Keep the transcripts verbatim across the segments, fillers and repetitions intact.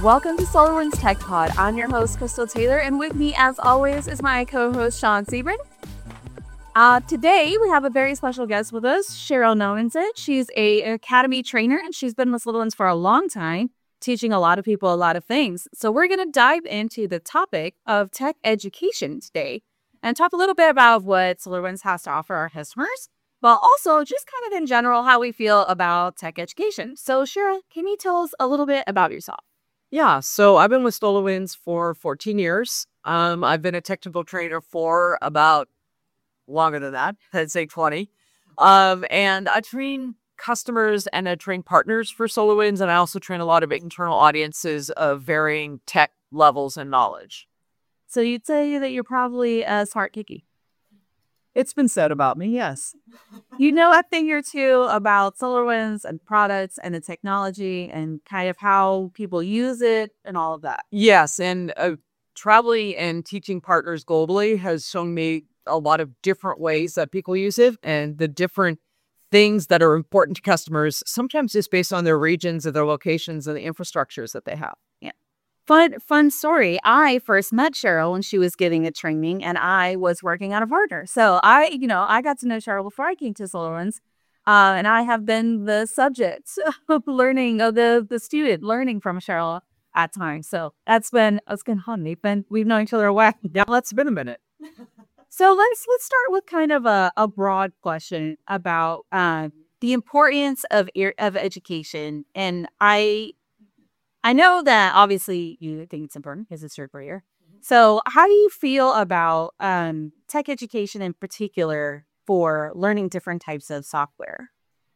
Welcome to SolarWinds Tech Pod. I'm your host, Crystal Taylor, and with me, as always, is my co-host, Sean Sebring. Uh, today, we have a very special guest with us, Cheryl Nomenson. She's a Academy trainer, and she's been with SolarWinds for a long time, teaching a lot of people a lot of things. So we're going to dive into the topic of tech education today and talk a little bit about what SolarWinds has to offer our customers, but also just kind of in general how we feel about tech education. So Cheryl, can you tell us a little bit about yourself? Yeah, so I've been with SolarWinds for fourteen years. Um, I've been a technical trainer for about longer than that, I'd say twenty. Um, and I train customers and I train partners for SolarWinds, and I also train a lot of internal audiences of varying tech levels and knowledge. So you'd say that you're probably a smart kiki. It's been said about me, yes. You know a thing or two about SolarWinds and products and the technology and kind of how people use it and all of that. Yes, and uh, traveling and teaching partners globally has shown me a lot of different ways that people use it and the different things that are important to customers, sometimes just based on their regions and their locations and the infrastructures that they have. Yeah. Fun, fun story. I first met Cheryl when she was getting the training and I was working on a partner. So I, you know, I got to know Cheryl before I came to SolarWinds. Uh, and I have been the subject of learning, of the, the student learning from Cheryl at times. So that's been, it's been fun. We've been, we've known each other a while. Yeah, that's been a minute. So let's, let's start with kind of a, a broad question about um, the importance of, of education. And I, I know that obviously you think it's important because it's your career. So how do you feel about um, tech education in particular for learning different types of software?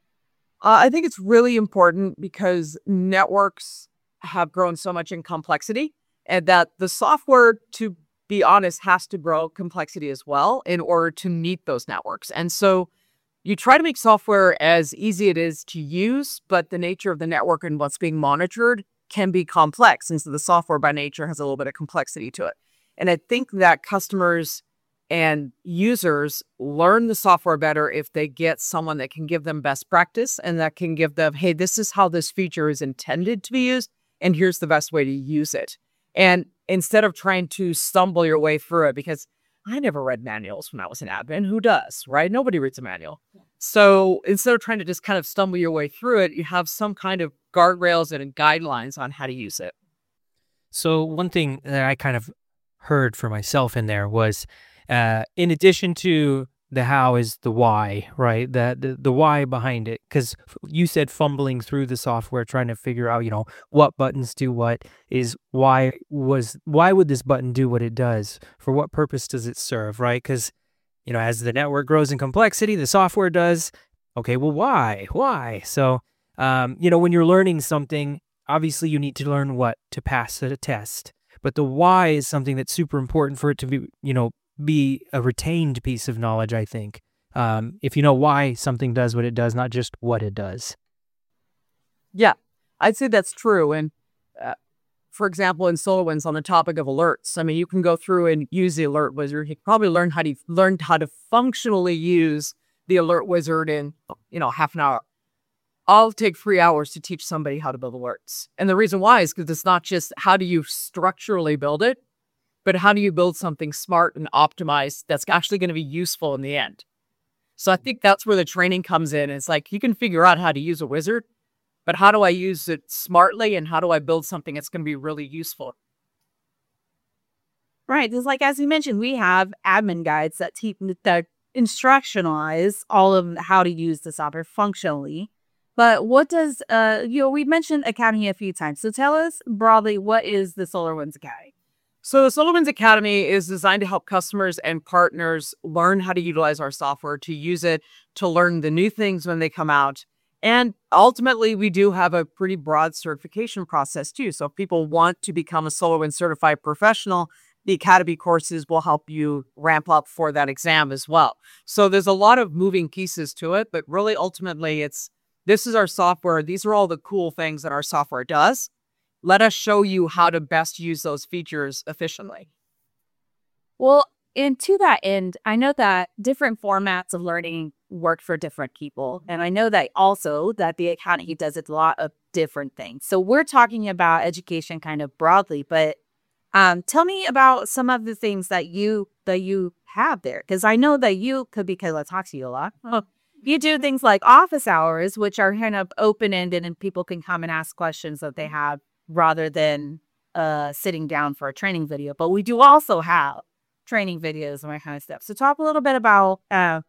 Uh, I think it's really important because networks have grown so much in complexity, and that the software, to be honest, has to grow complexity as well in order to meet those networks. And so you try to make software as easy it is to use, but the nature of the network and what's being monitored can be complex. And so the software by nature has a little bit of complexity to it. And I think that customers and users learn the software better if they get someone that can give them best practice and that can give them, hey, this is how this feature is intended to be used, and here's the best way to use it. And instead of trying to stumble your way through it, because I never read manuals when I was an admin. Who does, right? Nobody reads a manual. So instead of trying to just kind of stumble your way through it, you have some kind of guardrails and guidelines on how to use it. So one thing that I kind of heard for myself in there was, uh, in addition to the how is the why, right? The, the, the why behind it. Because you said fumbling through the software, trying to figure out, you know, what buttons do what, is why was, why would this button do what it does? For what purpose does it serve, right? Because, you know, as the network grows in complexity, the software does. Okay, well, why? Why? So, um, you know, when you're learning something, obviously you need to learn what to pass a test. But the why is something that's super important for it to be, you know, be a retained piece of knowledge, I think. Um, if you know why something does what it does, not just what it does. Yeah, I'd say that's true. And uh, for example, in SolarWinds, on the topic of alerts, I mean, you can go through and use the alert wizard. You can probably learn how to learn how to functionally use the alert wizard in, you know, half an hour. I'll take three hours to teach somebody how to build alerts. And the reason why is because it's not just how do you structurally build it, but how do you build something smart and optimized that's actually going to be useful in the end? So I think that's where the training comes in. It's like you can figure out how to use a wizard, but how do I use it smartly and how do I build something that's going to be really useful? Right. It's like, as you mentioned, we have admin guides that teach that instructionalize all of how to use the software functionally. But what does, uh, you know, we mentioned Academy a few times. So tell us broadly, what is the SolarWinds Academy? So the SolarWinds Academy is designed to help customers and partners learn how to utilize our software, to use it, to learn the new things when they come out. And ultimately, we do have a pretty broad certification process too. So if people want to become a SolarWinds certified professional, the Academy courses will help you ramp up for that exam as well. So there's a lot of moving pieces to it, but really ultimately it's, this is our software. These are all the cool things that our software does. Let us show you how to best use those features efficiently. Well, and to that end, I know that different formats of learning worked for different people. And I know that also that the Academy does a lot of different things. So we're talking about education kind of broadly, but um, tell me about some of the things that you that you have there. Because I know that you could, because I talk to you a lot. Oh, you do things like office hours, which are kind of open-ended and people can come and ask questions that they have rather than uh, sitting down for a training video. But we do also have training videos and that kind of stuff. So talk a little bit about uh,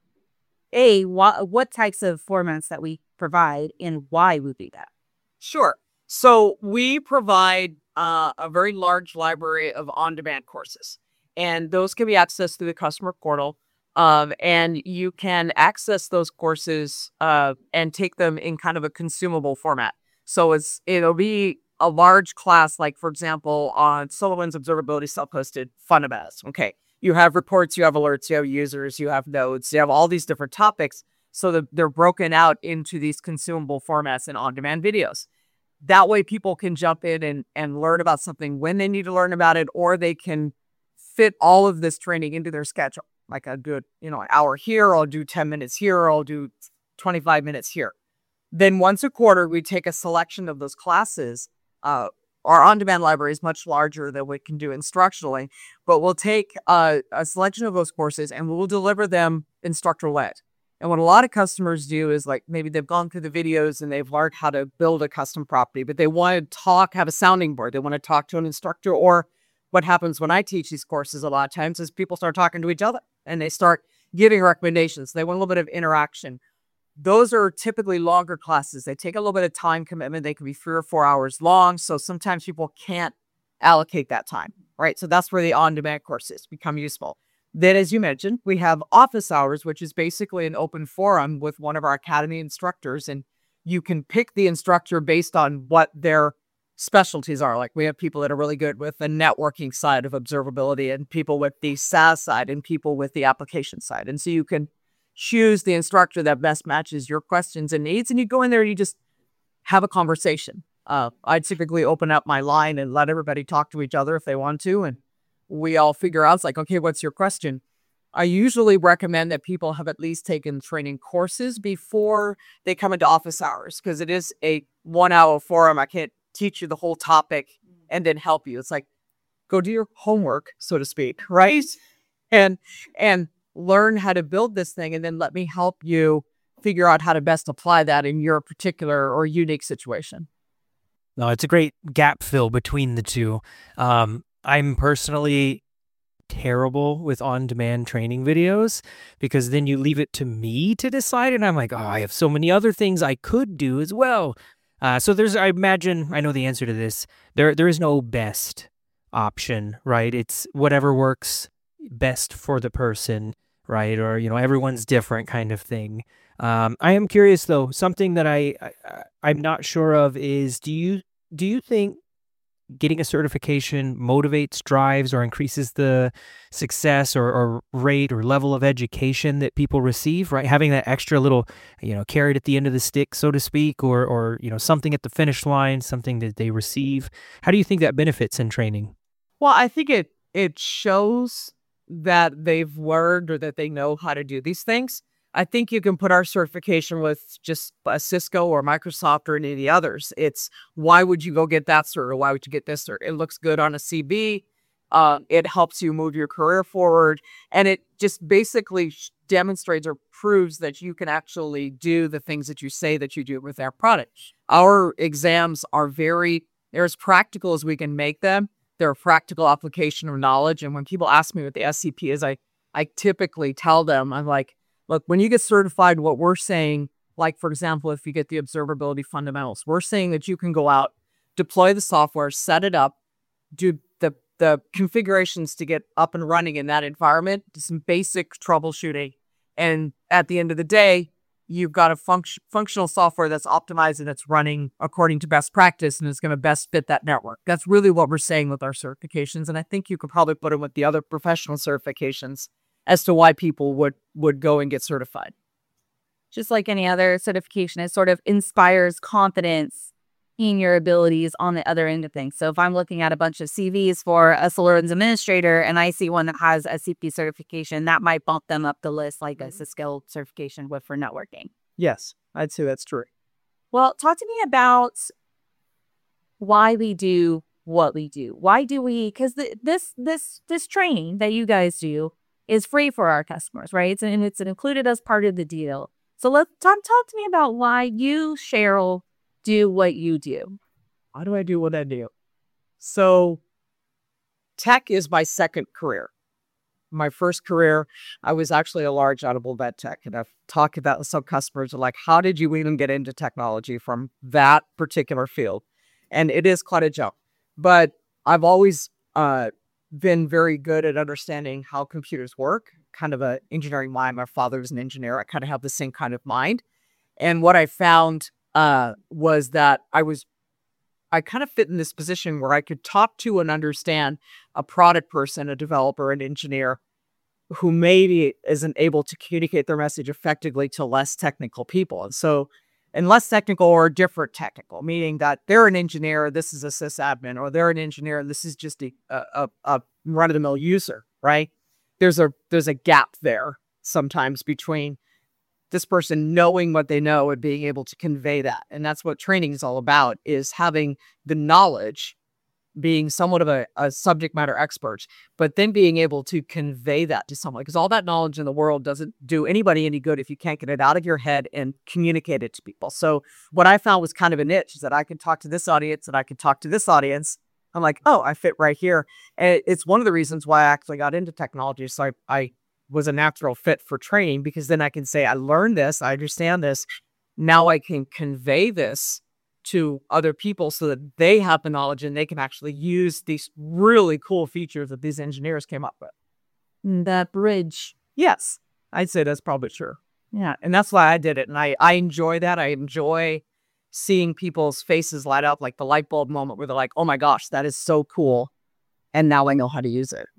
A, wh- what types of formats that we provide and why we do that. Sure. So we provide uh, a very large library of on-demand courses, and those can be accessed through the customer portal. Um, and you can access those courses uh, and take them in kind of a consumable format. So it's it'll be a large class, like, for example, on SolarWinds Observability Self-Hosted Fundamentals. Okay. You have reports, you have alerts, you have users, you have nodes, you have all these different topics. So that they're broken out into these consumable formats and on-demand videos. That way people can jump in and, and learn about something when they need to learn about it, or they can fit all of this training into their schedule. Like I'll do, you know, an hour here, I'll do ten minutes here, I'll do twenty-five minutes here. Then once a quarter, we take a selection of those classes. Uh, our on-demand library is much larger than we can do instructionally, but we'll take a, a selection of those courses and we'll deliver them instructor-led. And what a lot of customers do is, like, maybe they've gone through the videos and they've learned how to build a custom property, but they want to talk, have a sounding board. They want to talk to an instructor. Or what happens when I teach these courses a lot of times is people start talking to each other and they start giving recommendations. They want a little bit of interaction. Those are typically longer classes. They take a little bit of time commitment. They can be three or four hours long. So sometimes people can't allocate that time, right? So that's where the on-demand courses become useful. Then, as you mentioned, we have office hours, which is basically an open forum with one of our Academy instructors. And you can pick the instructor based on what their specialties are. Like, we have people that are really good with the networking side of observability, and people with the SaaS side, and people with the application side. And so you can choose the instructor that best matches your questions and needs. And you go in there and you just have a conversation. Uh, I typically open up my line and let everybody talk to each other if they want to. And we all figure out, it's like, okay, what's your question? I usually recommend that people have at least taken training courses before they come into office hours, because it is a one hour forum. I can't teach you the whole topic and then help you. It's like, go do your homework, so to speak, right? And, and learn how to build this thing, and then let me help you figure out how to best apply that in your particular or unique situation. No, it's a great gap fill between the two. Um, I'm personally terrible with on-demand training videos, because then you leave it to me to decide, and I'm like, oh, I have so many other things I could do as well. Uh, so there's, I imagine, I know the answer to this. There, there is no best option, right? It's whatever works best for the person, right? Or, you know, everyone's different kind of thing. Um, I am curious though. Something that I, I I'm not sure of is, do you do you think getting a certification motivates, drives, or increases the success or, or rate or level of education that people receive, right? Having that extra little, you know, carrot at the end of the stick, so to speak, or, or, you know, something at the finish line, something that they receive. How do you think that benefits in training? Well, I think it, it shows that they've learned or that they know how to do these things. I think you can put our certification with just a Cisco or Microsoft or any of the others. It's, why would you go get that cert, or why would you get this cert? It looks good on a C V. Uh, it helps you move your career forward. And it just basically demonstrates or proves that you can actually do the things that you say that you do with our product. Our exams are very, they're as practical as we can make them. They're a practical application of knowledge. And when people ask me what the S C P is, I, I typically tell them, I'm like, look, when you get certified, what we're saying, like, for example, if you get the observability fundamentals, we're saying that you can go out, deploy the software, set it up, do the, the configurations to get up and running in that environment, do some basic troubleshooting. And at the end of the day, you've got a func- functional software that's optimized and it's running according to best practice and it's going to best fit that network. That's really what we're saying with our certifications. And I think you could probably put them with the other professional certifications as to why people would, would go and get certified. Just like any other certification, it sort of inspires confidence checking your abilities on the other end of things. So if I'm looking at a bunch of C Vs for a SolarWinds administrator and I see one that has a C P certification, that might bump them up the list like a Cisco certification would for networking. Yes, I'd say that's true. Well, talk to me about why we do what we do. Why do we, because this this this training that you guys do is free for our customers, right? It's, and it's included as part of the deal. So let's talk, talk to me about why you, Cheryl, do what you do. How do I do what I do? So tech is my second career. My first career, I was actually a large audible vet tech. And I've talked about with some customers are like, how did you even get into technology from that particular field? And it is quite a jump. But I've always uh, been very good at understanding how computers work, kind of an engineering mind. My father was an engineer. I kind of have the same kind of mind. And what I found uh, was that I was, I kind of fit in this position where I could talk to and understand a product person, a developer, an engineer who maybe isn't able to communicate their message effectively to less technical people. And so, and less technical or different technical, meaning that they're an engineer, this is a sysadmin, or they're an engineer, this is just a, a, a run-of-the-mill user, right? There's a there's a gap there sometimes between this person knowing what they know and being able to convey that. And that's what training is all about, is having the knowledge, being somewhat of a, a subject matter expert, but then being able to convey that to someone. Because all that knowledge in the world doesn't do anybody any good if you can't get it out of your head and communicate it to people. So what I found was kind of a niche, is that I could talk to this audience and I could talk to this audience. I'm like, oh, I fit right here. And it's one of the reasons why I actually got into technology. So I, I was a natural fit for training, because then I can say, I learned this, I understand this. Now I can convey this to other people so that they have the knowledge and they can actually use these really cool features that these engineers came up with. That bridge. Yes, I'd say that's probably true. Yeah. And that's why I did it. And I, I enjoy that. I enjoy seeing people's faces light up, like the light bulb moment where they're like, oh my gosh, that is so cool. And now I know how to use it.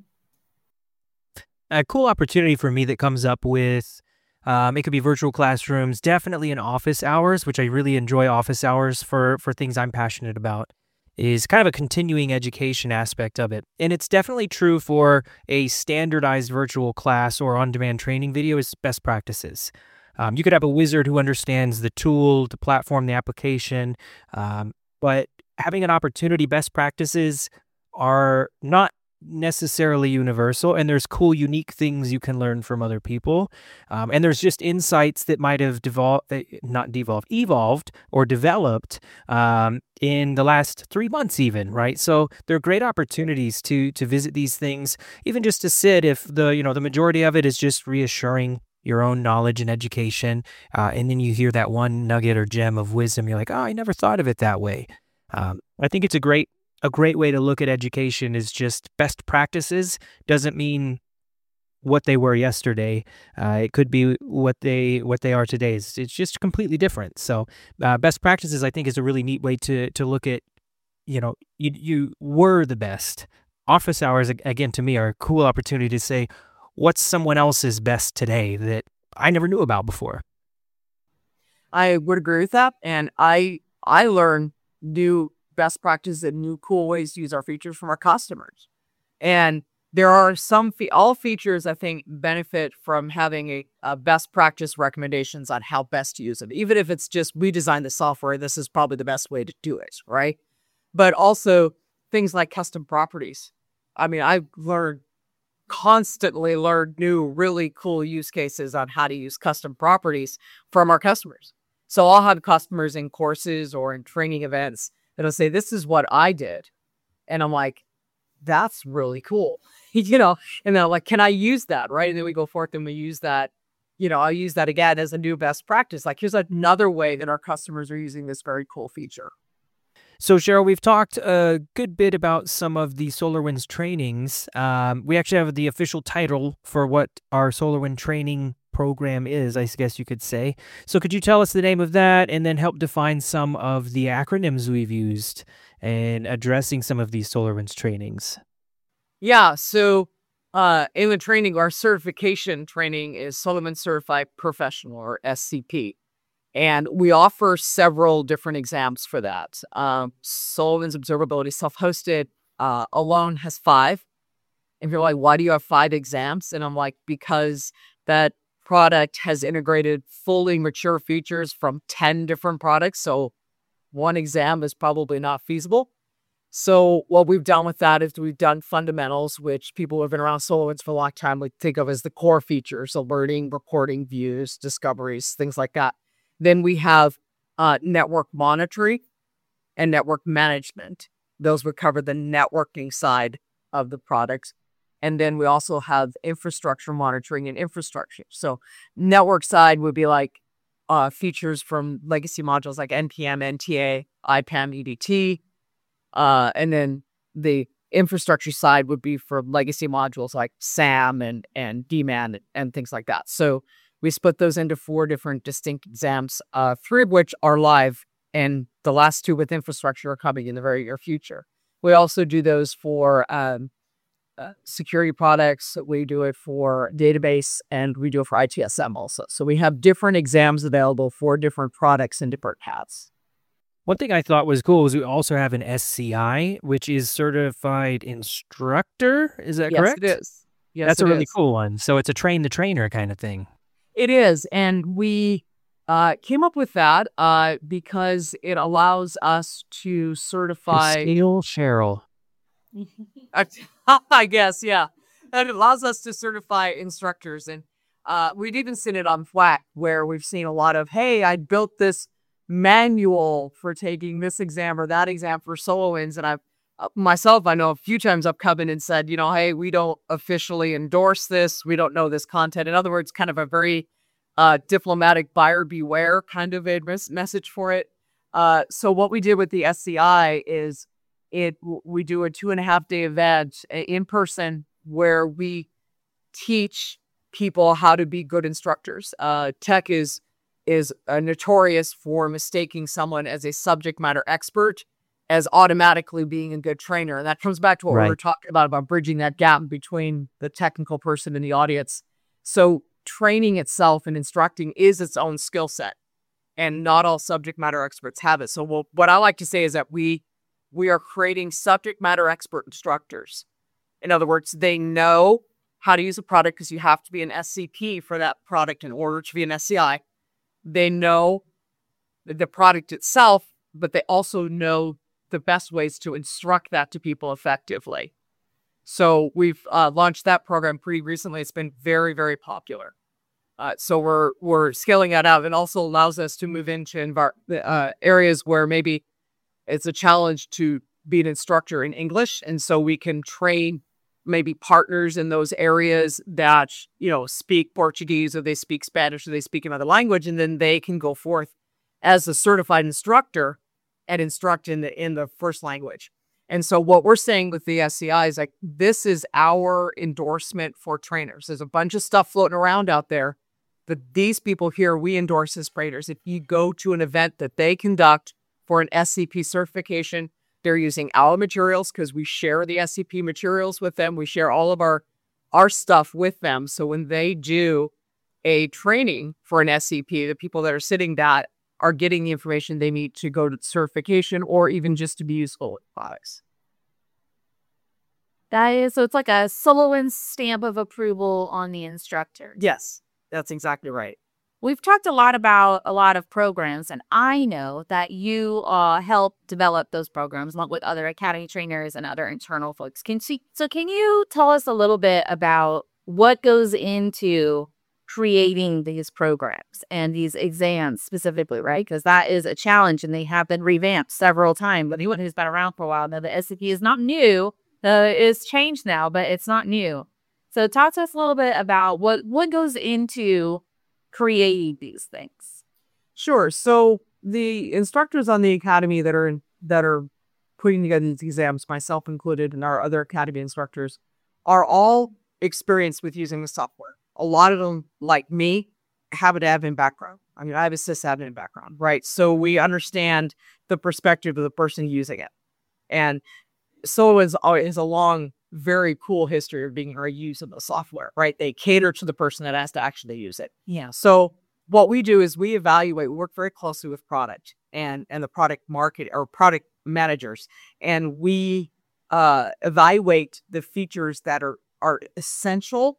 A cool opportunity for me that comes up with Um, it could be virtual classrooms, definitely in office hours, which I really enjoy office hours for, for things I'm passionate about, is kind of a continuing education aspect of it. And it's definitely true for a standardized virtual class or on-demand training video is best practices. Um, you could have a wizard who understands the tool, the platform, the application, um, but having an opportunity, best practices are not necessarily universal, and there's cool, unique things you can learn from other people. Um, and there's just insights that might have devolved, not devolved, evolved or developed um, in the last three months even, right? So there are great opportunities to to visit these things, even just to sit if the, you know, the majority of it is just reassuring your own knowledge and education. Uh, and then you hear that one nugget or gem of wisdom. You're like, oh, I never thought of it that way. Um, I think it's a great A great way to look at education is just best practices. Doesn't mean what they were yesterday. Uh, it could be what they what they are today. It's, it's just completely different. So uh, best practices, I think, is a really neat way to to look at, you know, you, you were the best. Office hours, again, to me, are a cool opportunity to say, what's someone else's best today that I never knew about before? I would agree with that. And I I learn new best practices and new cool ways to use our features from our customers. And there are some, fe- all features, I think, benefit from having a, a best practice recommendations on how best to use them. Even if it's just, we designed the software, this is probably the best way to do it, right? But also things like custom properties. I mean, I've learned, constantly learned new, really cool use cases on how to use custom properties from our customers. So I'll have customers in courses or in training events that'll say, this is what I did. And I'm like, that's really cool. you know, and they're like, can I use that? Right. And then we go forth and we use that, you know, I'll use that again as a new best practice. Like, here's another way that our customers are using this very cool feature. So, Cheryl, we've talked a good bit about some of the SolarWinds trainings. Um, we actually have the official title for what our SolarWinds training program is, I guess you could say. So could you tell us the name of that and then help define some of the acronyms we've used in addressing some of these SolarWinds trainings? Yeah, so uh, in the training, our certification training is SolarWinds Certified Professional, or S C P. And we offer several different exams for that. Um, SolarWinds Observability self-hosted uh, alone has five. And you're like, why do you have five exams? And I'm like, because that product has integrated fully mature features from ten different products. So one exam is probably not feasible. So what we've done with that is we've done fundamentals, which people who have been around SolarWinds for a long time would think of as the core features: alerting, reporting, views, discoveries, things like that. Then we have uh, network monitoring and network management. Those would cover the networking side of the products. And then we also have infrastructure monitoring and infrastructure. So network side would be like uh, features from legacy modules like N P M, N T A, I P A M, E D T. Uh, and then the infrastructure side would be for legacy modules like SAM and, and D MAN and, and things like that. So we split those into four different distinct exams, uh, three of which are live, and the last two with infrastructure are coming in the very near future. We also do those for um, uh, security products. We do it for database, and we do it for I T S M also. So we have different exams available for different products and different paths. One thing I thought was cool is we also have an S C I, which is Certified Instructor. Is that yes, correct? Yes, it is. Yes, That's it a really is. cool one. So it's a train the trainer kind of thing. It is. And we uh, came up with that uh, because it allows us to certify. Steele Cheryl. I guess, yeah. And it allows us to certify instructors. And uh, we've even seen it on Flack, where we've seen a lot of, hey, I built this manual for taking this exam or that exam for SolarWinds. And I've uh, myself, I know a few times I've come in and said, you know, hey, we don't officially endorse this. We don't know this content. In other words, kind of a very uh, diplomatic buyer beware kind of a mes- message for it. Uh, so what we did with the S C I is it we do a two and a half day event in person where we teach people how to be good instructors. Uh, tech is is uh, notorious for mistaking someone as a subject matter expert as automatically being a good trainer. And that comes back to what Right. we were talking about, about bridging that gap between the technical person and the audience. So training itself and instructing is its own skill set, and not all subject matter experts have it. So we'll, what I like to say is that we we are creating subject matter expert instructors. In other words, they know how to use a product, because you have to be an S C P for that product in order to be an S C I. They know the product itself, but they also know the best ways to instruct that to people effectively. So we've uh, launched that program pretty recently. It's been very, very popular. Uh, so we're we're scaling that out. It also allows us to move into envir- uh, areas where maybe it's a challenge to be an instructor in English, and so we can train maybe partners in those areas that, you know, speak Portuguese, or they speak Spanish, or they speak another language, and then they can go forth as a certified instructor and instruct in the in the first language. And so what we're saying with the S C I is like, this is our endorsement for trainers. There's a bunch of stuff floating around out there, but these people here, we endorse as trainers. If you go to an event that they conduct for an S C P certification, they're using our materials because we share the S C P materials with them. We share all of our, our stuff with them. So when they do a training for an S C P, the people that are sitting that are getting the information they need to go to certification, or even just to be useful with products. That is, so it's like a SolarWinds stamp of approval on the instructor. Yes, that's exactly right. We've talked a lot about a lot of programs, and I know that you uh, help develop those programs along with other academy trainers and other internal folks. Can see, so can you tell us a little bit about what goes into creating these programs and these exams specifically, right? Because that is a challenge, and they have been revamped several times. But anyone who's been around for a while, now the S C P is not new. Uh, it's changed now, but it's not new. So talk to us a little bit about what, what goes into creating these things. Sure. So the instructors on the academy that are in, that are putting together these exams, myself included, and our other academy instructors, are all experienced with using the software. A lot of them, like me, have an admin background. I mean, I have a sysadmin background, right? So we understand the perspective of the person using it. And so is is a long, very cool history of being very used in the software, right? They cater to the person that has to actually use it. Yeah. So what we do is we evaluate, we work very closely with product and, and the product market or product managers. And we uh, evaluate the features that are, are essential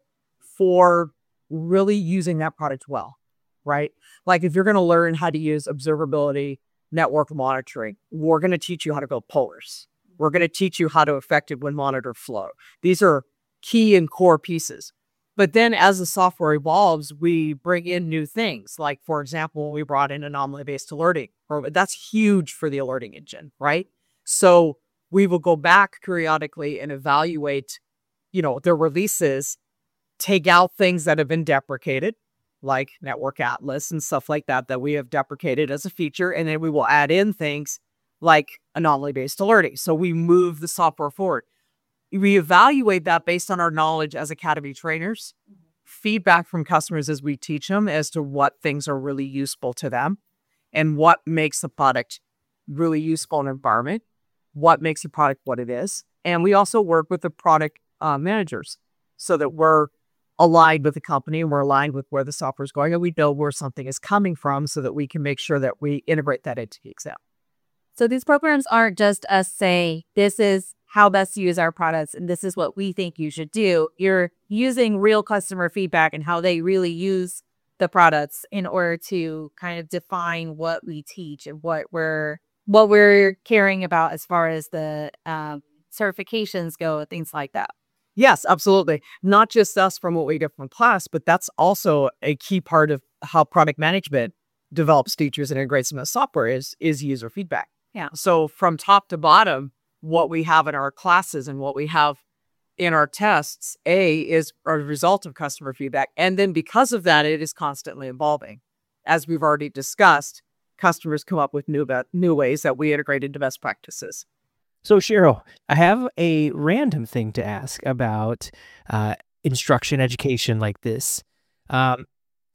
for really using that product well, right? Like if you're going to learn how to use observability, network monitoring, we're going to teach you how to build pollers. We're going to teach you how to effectively monitor flow. These are key and core pieces. But then as the software evolves, we bring in new things. Like, for example, we brought in anomaly-based alerting. Or that's huge for the alerting engine, right? So we will go back periodically and evaluate, you know, the releases, take out things that have been deprecated, like Network Atlas and stuff like that, that we have deprecated as a feature. And then we will add in things like anomaly-based alerting. So we move the software forward. We evaluate that based on our knowledge as Academy trainers, feedback from customers as we teach them as to what things are really useful to them and what makes the product really useful in an environment, what makes the product what it is. And we also work with the product uh, managers so that we're aligned with the company and we're aligned with where the software is going and we know where something is coming from so that we can make sure that we integrate that into the exam. So these programs aren't just us saying, this is how best to use our products, and this is what we think you should do. You're using real customer feedback and how they really use the products in order to kind of define what we teach and what we're what we're caring about as far as the um, certifications go, things like that. Yes, absolutely. Not just us from what we get from class, but that's also a key part of how product management develops features and integrates them as software is, is user feedback. Yeah. So from top to bottom, what we have in our classes and what we have in our tests, A, is a result of customer feedback. And then because of that, it is constantly evolving. As we've already discussed, customers come up with new, new ways that we integrate into best practices. So Cheryl, I have a random thing to ask about uh, instruction education like this. Um,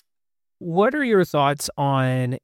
what are your thoughts on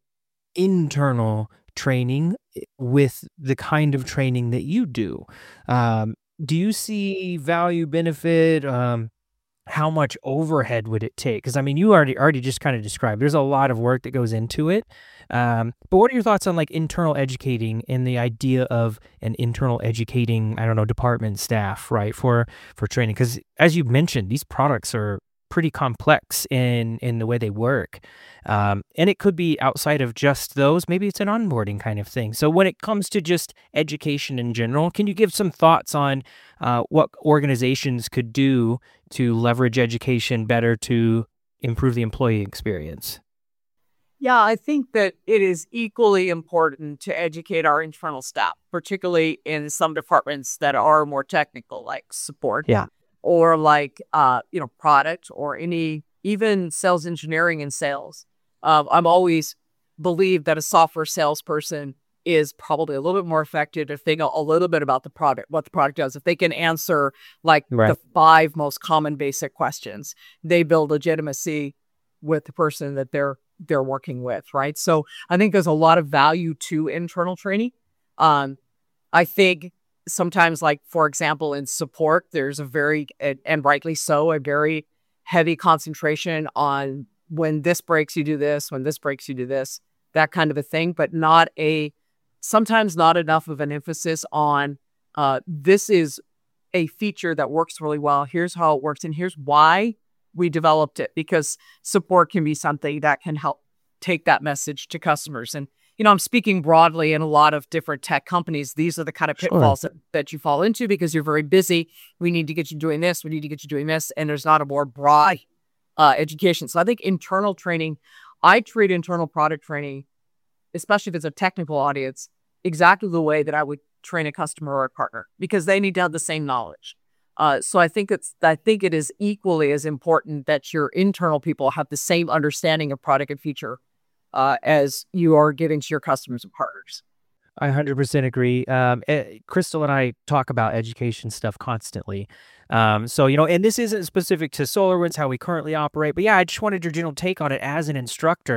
internal training with the kind of training that you do? Um, do you see value, benefit? Um, how much overhead would it take? Because I mean, you already already just kind of described there's a lot of work that goes into it. Um, but what are your thoughts on like internal educating and the idea of an internal educating, I don't know, department staff, right, for for training? Because as you mentioned, these products are pretty complex in in the way they work. Um, and it could be outside of just those. Maybe it's an onboarding kind of thing. So when it comes to just education in general, can you give some thoughts on uh, what organizations could do to leverage education better to improve the employee experience? Yeah, I think that it is equally important to educate our internal staff, particularly in some departments that are more technical, like support. Yeah. Or like, uh, you know, product or any, even sales engineering and sales. Um, I'm always believe that a software salesperson is probably a little bit more effective if they know a little bit about the product, what the product does. If they can answer like Right. the five most common basic questions, they build legitimacy with the person that they're they're working with, right? So I think there's a lot of value to internal training. Um, I think sometimes, like, for example, in support, there's a very, and rightly so, a very heavy concentration on when this breaks, you do this, when this breaks, you do this, that kind of a thing, but not a, sometimes not enough of an emphasis on uh, this is a feature that works really well. Here's how it works, and here's why we developed it, because support can be something that can help take that message to customers. And you know, I'm speaking broadly in a lot of different tech companies. These are the kind of pitfalls Sure. that, that you fall into because you're very busy. We need to get you doing this. We need to get you doing this. And there's not a more broad uh, education. So I think internal training, I treat internal product training, especially if it's a technical audience, exactly the way that I would train a customer or a partner, because they need to have the same knowledge. Uh, so I think it's, I think it is equally as important that your internal people have the same understanding of product and feature Uh, as you are giving to your customers and partners. I one hundred percent agree. Um, eh, Crystal and I talk about education stuff constantly. Um, so, you know, and this isn't specific to SolarWinds, how we currently operate, but yeah, I just wanted your general take on it as an instructor.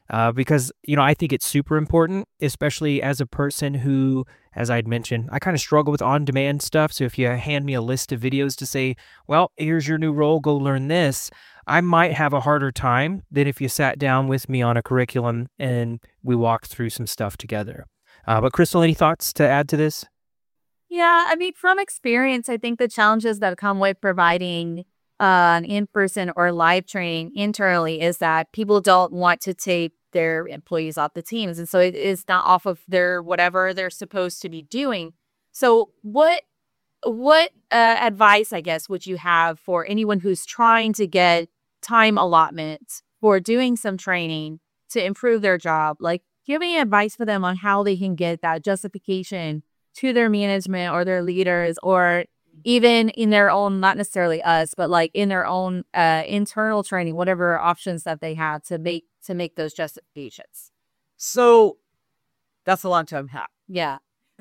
uh, because, you know, I think it's super important, especially as a person who, as I'd mentioned, I kind of struggle with on-demand stuff. So if you hand me a list of videos to say, well, here's your new role, go learn this, I might have a harder time than if you sat down with me on a curriculum and we walked through some stuff together. Uh, but Crystal, any thoughts to add to this? Yeah, I mean, from experience, I think the challenges that come with providing uh, an in-person or live training internally is that people don't want to take their employees off the teams. And so it is not off of their whatever they're supposed to be doing. So what what uh, advice, I guess, would you have for anyone who's trying to get time allotment for doing some training to improve their job? Like, give me advice for them on how they can get that justification to their management or their leaders, or even in their own, not necessarily us, but like in their own uh, internal training, whatever options that they have to make to make those justifications. So that's a long time hack. Yeah.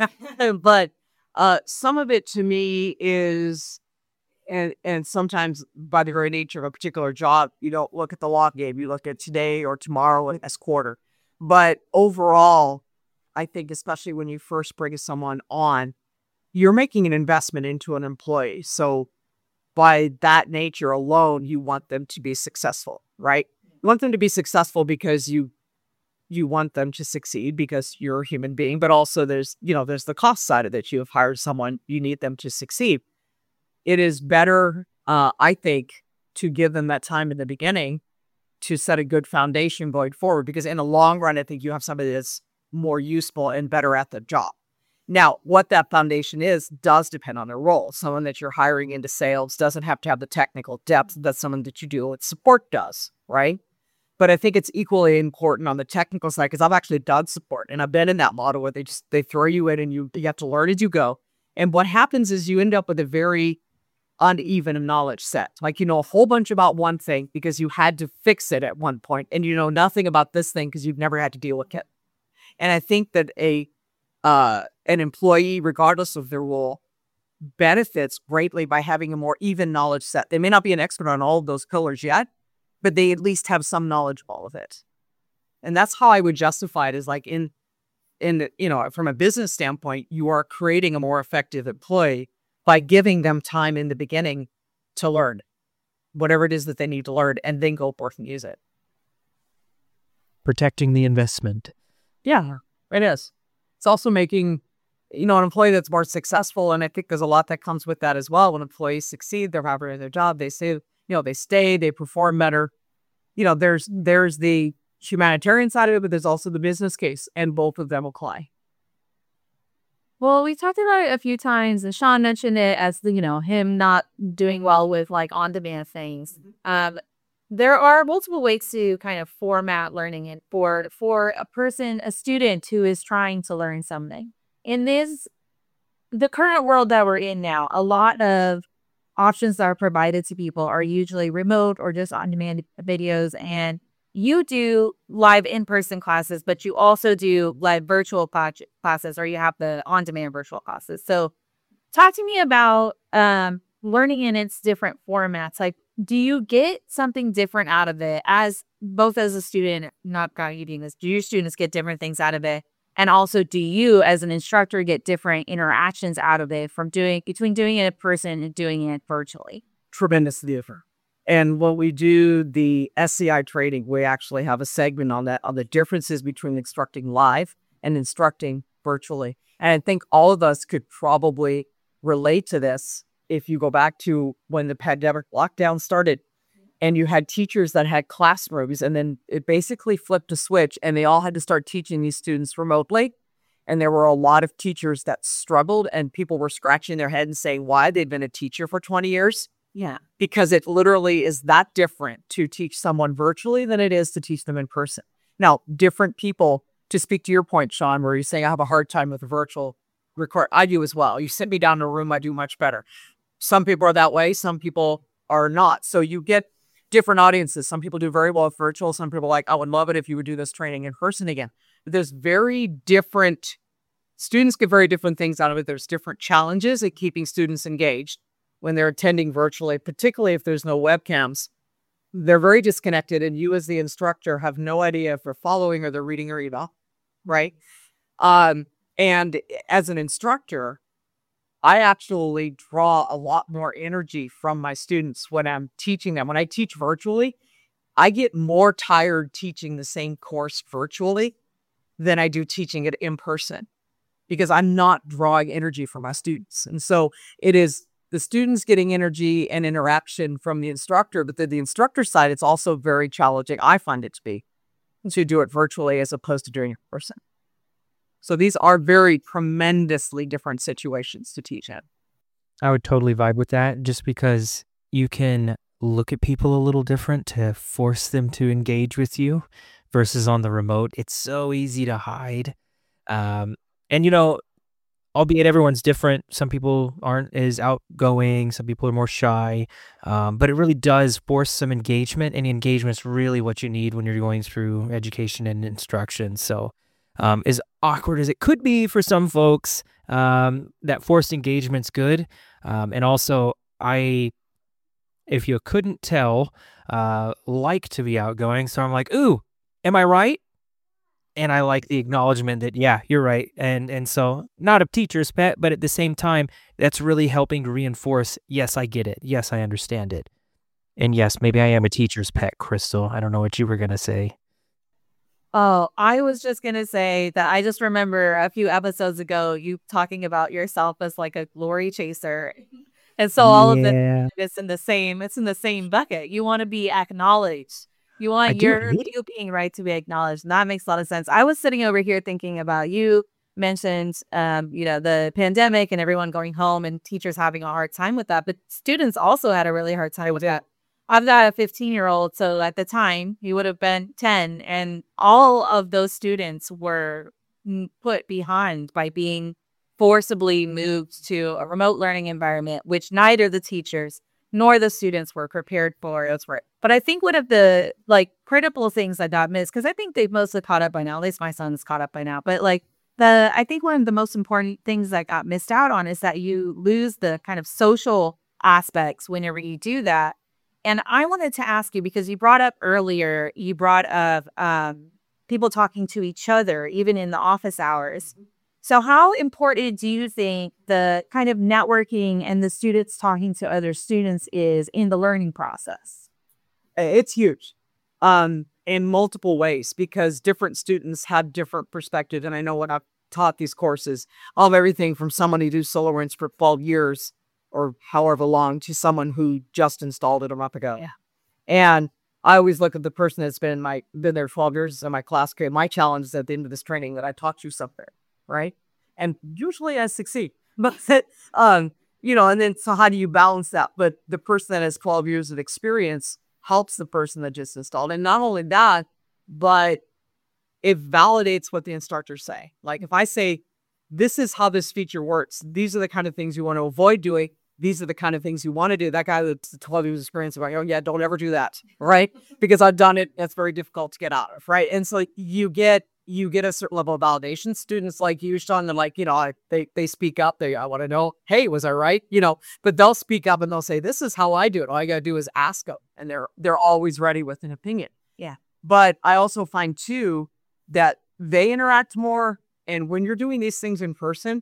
But uh, some of it to me is, and and sometimes by the very nature of a particular job, you don't look at the long game. You look at today or tomorrow as quarter. But overall, I think especially when you first bring someone on, you're making an investment into an employee. So by that nature alone, you want them to be successful, right? You want them to be successful because you you want them to succeed because you're a human being, but also there's, you know, there's the cost side of it. You have hired someone, you need them to succeed. It is better, uh, I think, to give them that time in the beginning to set a good foundation going forward, because in the long run, I think you have somebody that's more useful and better at the job. Now, what that foundation is does depend on their role. Someone that you're hiring into sales doesn't have to have the technical depth that someone that you deal with support does, right? But I think it's equally important on the technical side, because I've actually done support and I've been in that model where they just, they throw you in and you, you have to learn as you go. And what happens is you end up with a very uneven knowledge set. Like, you know a whole bunch about one thing because you had to fix it at one point, and you know nothing about this thing because you've never had to deal with it. And I think that a uh, an employee, regardless of their role, benefits greatly by having a more even knowledge set. They may not be an expert on all of those pillars yet, but they at least have some knowledge of all of it. And that's how I would justify it, is like in, in you know, from a business standpoint, you are creating a more effective employee by giving them time in the beginning to learn whatever it is that they need to learn and then go forth and use it. Protecting the investment. Yeah, it is. It's also making, you know, an employee that's more successful. And I think there's a lot that comes with that as well. When employees succeed, they're happy in their job, they say, you know, they stay, they perform better. You know, there's there's the humanitarian side of it, but there's also the business case, and both of them apply. Well, we talked about it a few times, and Sean mentioned it as the, you know, him not doing well with like on-demand things. Um, there are multiple ways to kind of format learning and for for a person, a student who is trying to learn something. In this, the current world that we're in now, a lot of options that are provided to people are usually remote or just on-demand videos, and you do live in-person classes, but you also do live virtual classes, or you have the on-demand virtual classes. So talk to me about um, learning in its different formats. Like, do you get something different out of it as both as a student, not you doing this, do your students get different things out of it? And also, do you as an instructor get different interactions out of it from doing between doing it in person and doing it virtually? Tremendously different. And when we do the S C I training, we actually have a segment on that, on the differences between instructing live and instructing virtually. And I think all of us could probably relate to this if you go back to when the pandemic lockdown started and you had teachers that had classrooms, and then it basically flipped a switch and they all had to start teaching these students remotely. And there were a lot of teachers that struggled, and people were scratching their head and saying why. They'd been a teacher for twenty years. Yeah. Because it literally is that different to teach someone virtually than it is to teach them in person. Now, different people, to speak to your point, Sean, where you're saying I have a hard time with a virtual record. I do as well. You sit me down in a room, I do much better. Some people are that way. Some people are not. So you get different audiences. Some people do very well with virtual. Some people are like, I would love it if you would do this training in person again. But there's very different, students get very different things out of it. There's different challenges at keeping students engaged when they're attending virtually, particularly if there's no webcams. they're very disconnected, and you as the instructor have no idea if they're following or they're reading your email, right? Um, and as an instructor, I actually draw a lot more energy from my students when I'm teaching them. When I teach virtually, I get more tired teaching the same course virtually than I do teaching it in person because I'm not drawing energy from my students. And so it is the students getting energy and interaction from the instructor, but then the instructor side, it's also very challenging. I find it to be to do it virtually as opposed to doing it in person. So these are very tremendously different situations to teach in. I would totally vibe with that just because you can look at people a little different to force them to engage with you versus on the remote. It's so easy to hide. Um, and, you know, albeit everyone's different. Some people aren't as outgoing. Some people are more shy. Um, but it really does force some engagement, and engagement's really what you need when you're going through education and instruction. So Um, as awkward as it could be for some folks, um, that forced engagement's good. Um, and also, I, if you couldn't tell, uh, like to be outgoing. So I'm like, ooh, am I right? And I like the acknowledgement that, yeah, you're right. And and so not a teacher's pet, but at the same time, that's really helping to reinforce, yes, I get it. Yes, I understand it. And yes, maybe I am a teacher's pet, Crystal. I don't know what you were going to say. Oh, I was just going to say that I just remember a few episodes ago, you talking about yourself as like a glory chaser. And so all of Yeah, this is in the same, it's in the same bucket. You want to be acknowledged. You I want do. your you being right to be acknowledged. And that makes a lot of sense. I was sitting over here thinking about you mentioned, um, you know, the pandemic and everyone going home and teachers having a hard time with that. But students also had a really hard time with that. I've got a fifteen year old. So at the time, he would have been ten. And all of those students were mm, put behind by being forcibly moved to a remote learning environment, which neither the teachers nor the students were prepared for. But I think one of the like critical things I got missed, because I think they've mostly caught up by now, at least my son's caught up by now. But like the, I think one of the most important things that got missed out on is that you lose the kind of social aspects whenever you do that. And I wanted to ask you, because you brought up earlier, you brought up um, people talking to each other, even in the office hours. So how important do you think the kind of networking and the students talking to other students is in the learning process? It's huge um, in multiple ways because different students have different perspectives. And I know when I've taught these courses, I'll have everything from someone who do SolarWinds for twelve years or however long to someone who just installed it a month ago. Yeah. And I always look at the person that's been in my been there twelve years in my class. Okay, my challenge is at the end of this training that I taught you something, right? And usually I succeed. But um, you know, and then so how do you balance that? But the person that has twelve years of experience helps the person that just installed. And not only that, but it validates what the instructors say. Like if I say, this is how this feature works, these are the kind of things you want to avoid doing. These are the kind of things you want to do. That guy that's twelve years experience about, oh yeah, don't ever do that, right? Because I've done it. That's very difficult to get out of, right? And so you get you get a certain level of validation. Students like you, Sean, they're like, you know, I, they they speak up. They I want to know, hey, was I right? You know, but they'll speak up and they'll say, this is how I do it. All I got to do is ask them, and they're they're always ready with an opinion. Yeah. But I also find too that they interact more, and when you're doing these things in person,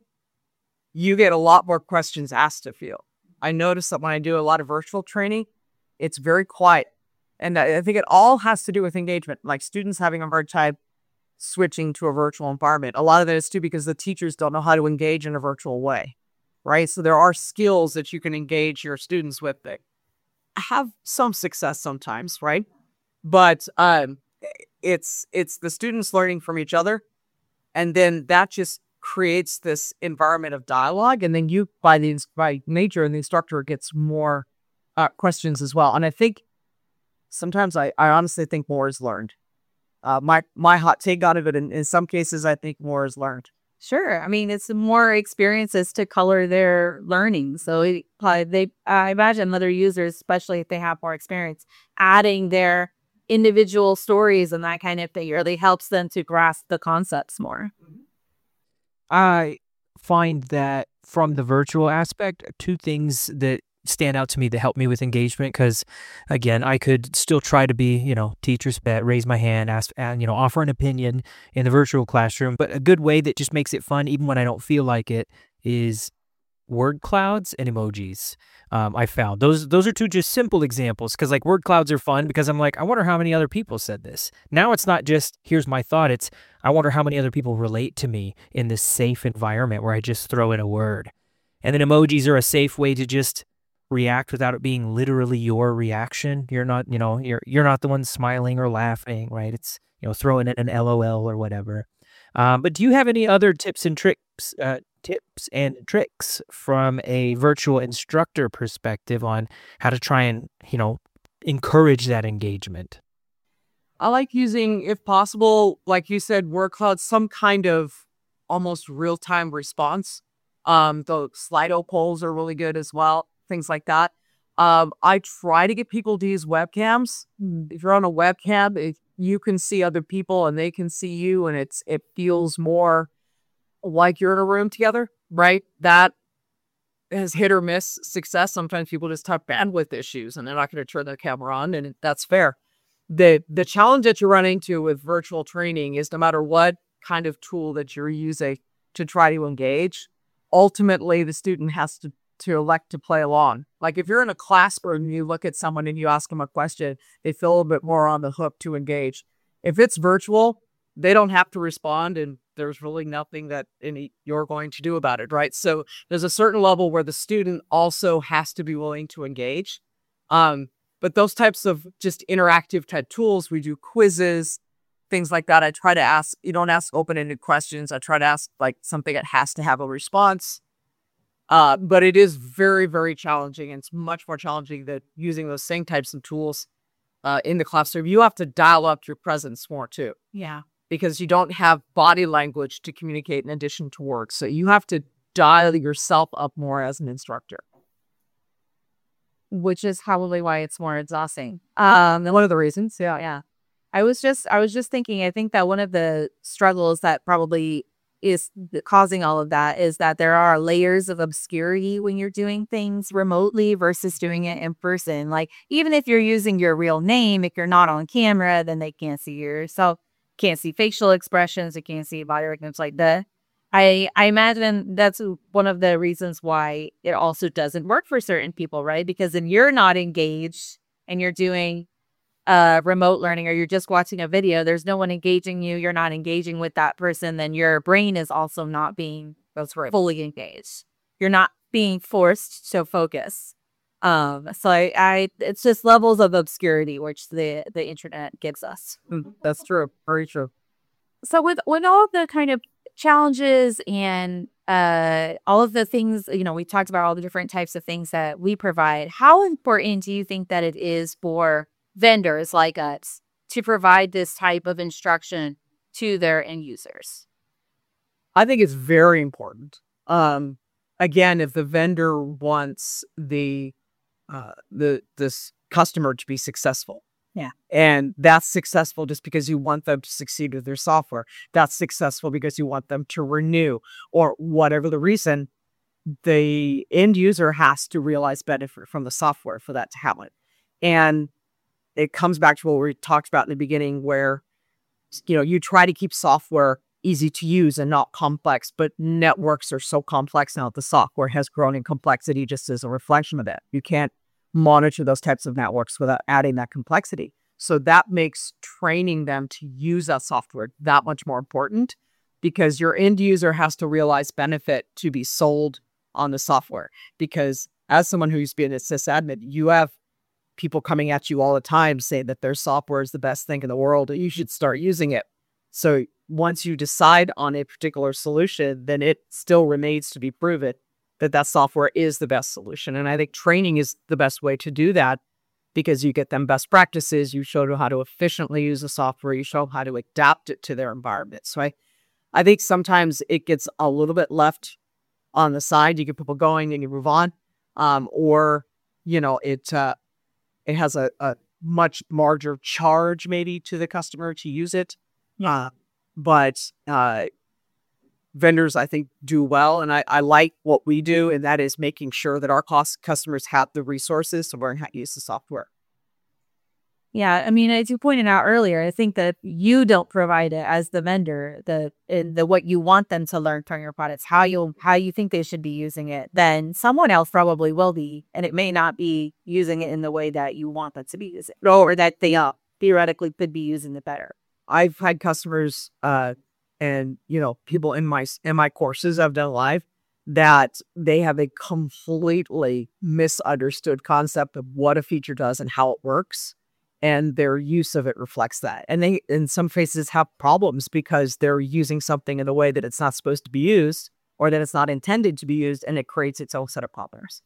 you get a lot more questions asked of you. I notice that when I do a lot of virtual training, it's very quiet. And I think it all has to do with engagement, like students having a hard time switching to a virtual environment. A lot of that is too because the teachers don't know how to engage in a virtual way, right? So there are skills that you can engage your students with that have some success sometimes, right? But um, it's it's the students learning from each other. And then that just creates this environment of dialogue, and then you, by the by nature, and the instructor gets more uh, questions as well. And I think sometimes I, I honestly think more is learned. Uh, my my hot take on it, but in, in some cases, I think more is learned. Sure. I mean, it's more experiences to color their learning. So it, uh, they, I imagine other users, especially if they have more experience, adding their individual stories and that kind of thing really helps them to grasp the concepts more. I find that from the virtual aspect, two things that stand out to me that help me with engagement, because again, I could still try to be, you know, teacher's pet, raise my hand, ask, and, you know, offer an opinion in the virtual classroom. But a good way that just makes it fun, even when I don't feel like it, is word clouds and emojis. Um, I found those those are two just simple examples, because like word clouds are fun because I'm like, I wonder how many other people said this. Now it's not just here's my thought, it's I wonder how many other people relate to me in this safe environment where I just throw in a word. And then emojis are a safe way to just react without it being literally your reaction. You're not, you know, you're you're not the one smiling or laughing, right? It's, you know, throwing in an L O L or whatever. Um, but do you have any other tips and tricks, uh, tips and tricks from a virtual instructor perspective on how to try and, you know, encourage that engagement? I like using, if possible, like you said, word cloud, some kind of almost real-time response. Um, the Slido polls are really good as well, things like that. Um, I try to get people to use webcams. If you're on a webcam, if you can see other people and they can see you, and it's it feels more like you're in a room together, right? That has hit or miss success. Sometimes people just have bandwidth issues and they're not going to turn their camera on, and that's fair. The the challenge that you run into with virtual training is no matter what kind of tool that you're using to try to engage, ultimately the student has to to elect to play along. Like if you're in a classroom and you look at someone and you ask them a question, they feel a little bit more on the hook to engage. If it's virtual, they don't have to respond, and there's really nothing that any you're going to do about it, right? So there's a certain level where the student also has to be willing to engage. Um, but those types of just interactive type tools, we do quizzes, things like that. I try to ask, you don't ask open-ended questions. I try to ask like something that has to have a response. Uh, but it is very, very challenging. And it's much more challenging than using those same types of tools uh, in the classroom. You have to dial up your presence more too. Yeah. Because you don't have body language to communicate in addition to words. So you have to dial yourself up more as an instructor. Which is probably why it's more exhausting. Um, One of the reasons, yeah. yeah. I was just, I was just thinking, I think that one of the struggles that probably is causing all of that is that there are layers of obscurity when you're doing things remotely versus doing it in person. Like, even if you're using your real name, if you're not on camera, then they can't see yourself, can't see facial expressions, they can't see body recognition like that. I, I imagine that's one of the reasons why it also doesn't work for certain people, right? Because then you're not engaged and you're doing uh, remote learning, or you're just watching a video, there's no one engaging you, you're not engaging with that person, then your brain is also not being That's right. fully engaged. You're not being forced to focus. Um, so I, I, it's just levels of obscurity which the, the internet gives us. That's true. Very true. So with, with all of the kind of challenges and uh, all of the things, you know, we talked about all the different types of things that we provide, how important do you think that it is for vendors like us to provide this type of instruction to their end users? I think it's very important. Um, again, if the vendor wants the uh, the this customer to be successful, yeah, and that's successful just because you want them to succeed with their software. That's successful because you want them to renew, or whatever the reason. The end user has to realize benefit from the software for that to happen, and it comes back to what we talked about in the beginning, where, you know, you try to keep software easy to use and not complex, but networks are so complex now that the software has grown in complexity just as a reflection of that. You can't monitor those types of networks without adding that complexity. So that makes training them to use that software that much more important, because your end user has to realize benefit to be sold on the software. Because as someone who used to be an sysadmin, you have people coming at you all the time saying that their software is the best thing in the world and you should start using it. So once you decide on a particular solution, then it still remains to be proven that that software is the best solution. And I think training is the best way to do that, because you get them best practices, you show them how to efficiently use the software, you show them how to adapt it to their environment. So I, I think sometimes it gets a little bit left on the side. You get people going and you move on. Um, or, you know, it, uh, It has a, a much larger charge maybe to the customer to use it. Uh, but uh, vendors, I think, do well. And I, I like what we do, and that is making sure that our cost customers have the resources to learn how to use the software. Yeah, I mean, as you pointed out earlier, I think that you don't provide it as the vendor, the in the what you want them to learn from your products, how you how you think they should be using it. Then someone else probably will be, and it may not be using it in the way that you want them to be using it, or that they uh, theoretically could be using it better. I've had customers, uh, and you know, people in my in my courses I've done live that they have a completely misunderstood concept of what a feature does and how it works. And their use of it reflects that. And they, in some cases, have problems because they're using something in a way that it's not supposed to be used, or that it's not intended to be used, and it creates its own set of problems.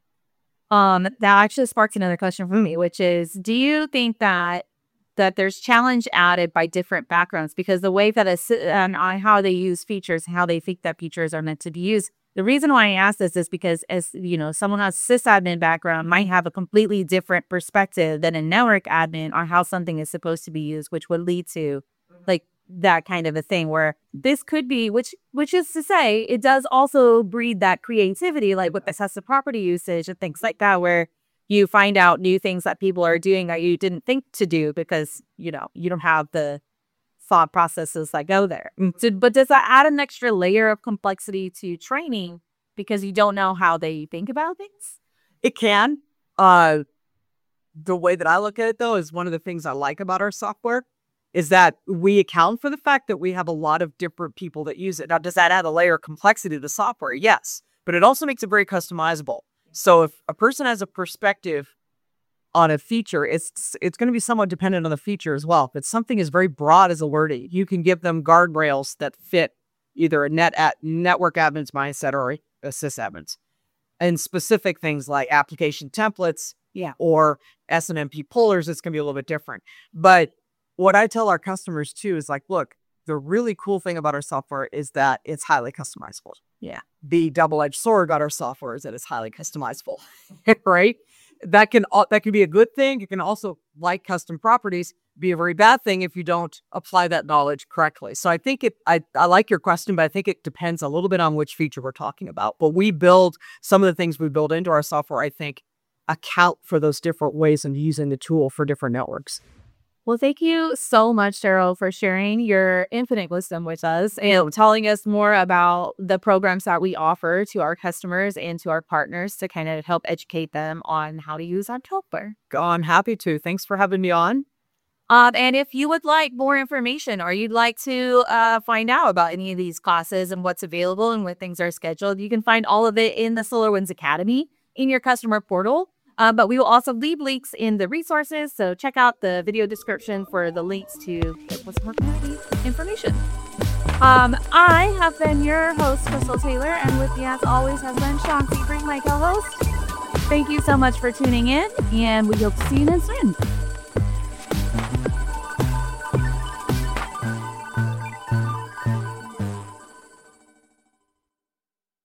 Um, that actually sparks another question for me, which is, do you think that that there's challenge added by different backgrounds? Because the way that a, and on how they use features, how they think that features are meant to be used. The reason why I ask this is because, as you know, someone who has sysadmin background might have a completely different perspective than a network admin on how something is supposed to be used, which would lead to like that kind of a thing where this could be, which which is to say, it does also breed that creativity, like with assessed property usage and things like that, where you find out new things that people are doing that you didn't think to do because, you know, you don't have the thought processes that go there. So, but does that add an extra layer of complexity to training because you don't know how they think about things? It can. Uh, the way that I look at it, though, is one of the things I like about our software is that we account for the fact that we have a lot of different people that use it. Now, does that add a layer of complexity to the software? Yes, but it also makes it very customizable. So if a person has a perspective on a feature, it's it's going to be somewhat dependent on the feature as well. If something is very broad as alerting, you can give them guardrails that fit either a net at network admin's mindset or a sysadmin's. And specific things like application templates, yeah, or S N M P pullers, it's going to be a little bit different. But what I tell our customers too is like, look, the really cool thing about our software is that it's highly customizable. Yeah. The double-edged sword about our software is that it's highly customizable, right? That can that can be a good thing. It can also, like custom properties, be a very bad thing if you don't apply that knowledge correctly. So I think it. I, I like your question, but I think it depends a little bit on which feature we're talking about. But we build some of the things we build into our software, I think, account for those different ways of using the tool for different networks. Well, thank you so much, Cheryl, for sharing your infinite wisdom with us and telling us more about the programs that we offer to our customers and to our partners to kind of help educate them on how to use our software. I'm happy to. Thanks for having me on. Um, and if you would like more information or you'd like to uh, find out about any of these classes and what's available and when things are scheduled, you can find all of it in the SolarWinds Academy in your customer portal. Uh, but we will also leave links in the resources, so check out the video description for the links to get what's more complete information. Um, I have been your host, Crystal Taylor, and with me as always has been Sean Sebring, my co-host. Thank you so much for tuning in, and we hope to see you next time.